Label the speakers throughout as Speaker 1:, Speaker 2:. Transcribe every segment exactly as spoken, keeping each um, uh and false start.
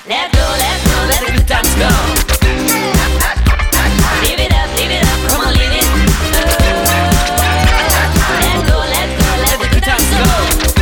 Speaker 1: let go, let go, let the good times go. Live it up, live it up, come on, live it. Let go, let go, let the good times go.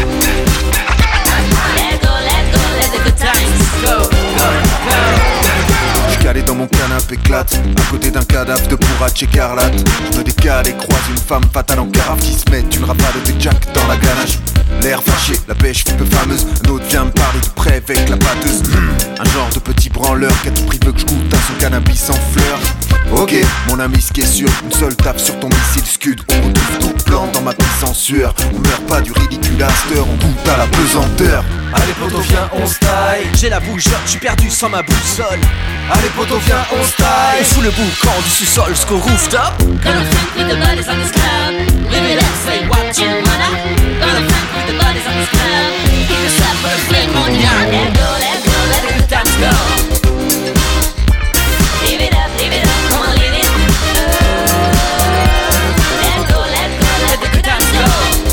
Speaker 1: Let go, let go, let the good times go, go, go.
Speaker 2: J'suis calé dans mon canapé éclate, à côté d'un cadavre de bourrache écarlate. Je me décale et croise une femme fatale en carafe qui se met une rafale de jack dans la ganache. L'air fâché, la pêche peu fameuse. Un autre vient me parler de près avec la pâteuse. mmh. Un genre de petit branleur qui a tout pris veut que je goûte à son cannabis en fleurs. Ok, mon ami, ce qui est sûr, une seule tape sur ton missile scud. On retrouve tout blanc dans ma pisse en sueur. On meurt pas du ridicule aster, on goûte à la pesanteur.
Speaker 3: Allez poto viens on se taille. J'ai la bouche, je suis perdu sans ma boussole. Allez poto viens on se taille. Sous le boucan du sous-sol jusqu'au rooftop.
Speaker 1: Gonna think with the bodies on this club. Live it up, say what you wanna. Gonna think with the bodies on this club. Give yourself for a flame on the arm. Let go, let go, let the good times go. Live it up, live it up, come on, live it. Let go, let go, let the good times go.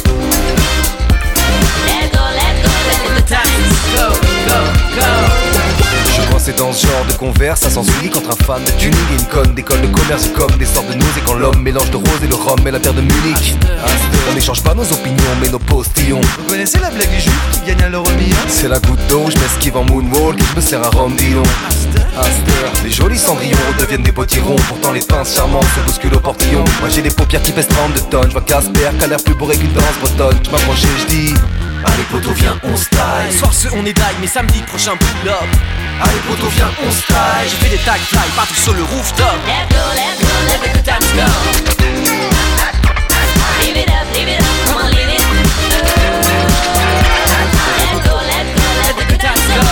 Speaker 1: Let go, let go, let the good times go, go, go.
Speaker 3: Je crois c'est dans ce genre de converse, ça s'ensuit contre un fan de tuning et une conne d'école de commerce comme des sortes de nausées quand l'homme mélange de rose et le rhum et la terre de Munich. On n'échange pas nos opinions mais nos postillons.
Speaker 4: Vous connaissez la blague du juif qui gagne à l'euro million?
Speaker 3: C'est la goutte d'eau, je m'esquive en moonwalk et je me sers un rhum dillon. Aster, les jolis cendrillons deviennent des potirons. Pourtant les pinces charmantes se bousculent au portillon. Moi j'ai des paupières qui pèsent trente-deux tonnes. Je vois Casper qui a l'air plus bourré qu'une danse bretonne. Je m'approche et je dis allez poto viens on se taille.
Speaker 4: Ce soir ce on est die mais samedi prochain pull up.
Speaker 3: Allez poto viens on se taille.
Speaker 4: J'ai fait des tag fly partout sur le rooftop.
Speaker 1: Let go, let go, let the good times go. Live it up, live it up, come on, live it. Let go, let go, let the good times go.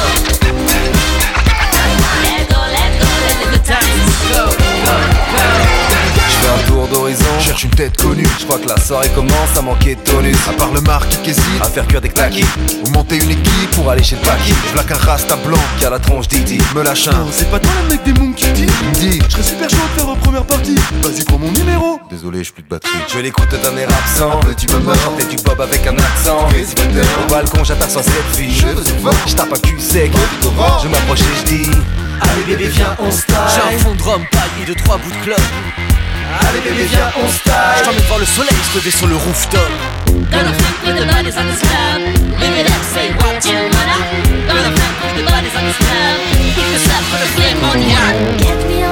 Speaker 1: Let go, let go, let the good times go, go, go.
Speaker 3: Je fais un tour d'horizon,
Speaker 2: Cherche une tête connue,
Speaker 3: je crois que la soirée commence à manquer de tonus.
Speaker 2: à part le marque qui hésite
Speaker 3: À faire cuire des knackis
Speaker 2: ou monter une équipe.
Speaker 3: pour aller chez le paquis.
Speaker 2: Je blaque un rasta blanc
Speaker 3: Qui a la tronche d'E T
Speaker 2: me lâche un.
Speaker 4: C'est pas toi le mec des monks qui dit?
Speaker 2: Il me dit
Speaker 4: Je serais super chaud de faire en première partie. Vas-y prends mon numéro.
Speaker 2: désolé, j'ai plus de batterie.
Speaker 3: Je l'écoute d'un air absent.
Speaker 2: Petit moment.
Speaker 3: chanter du bob avec un accent.
Speaker 2: Crazy Butter.
Speaker 3: Au balcon j'aperçois cette fille.
Speaker 2: Cheveux au vent.
Speaker 3: Je tape un cul sec.
Speaker 2: Orange.
Speaker 3: Je m'approche et je dis allez bébé viens on se
Speaker 4: J'ai
Speaker 3: taille.
Speaker 4: un fond de rhum paillé de trois bouts de clope.
Speaker 3: Allez bébé viens on se
Speaker 4: Je
Speaker 3: taille.
Speaker 4: t'emmène voir le soleil se lever sur le rooftop.
Speaker 1: Gonna think with the bodies on this club. Live it up, say what you wanna. Gonna think with the bodies on this club. Keep yourself for the flame on the arm. Get me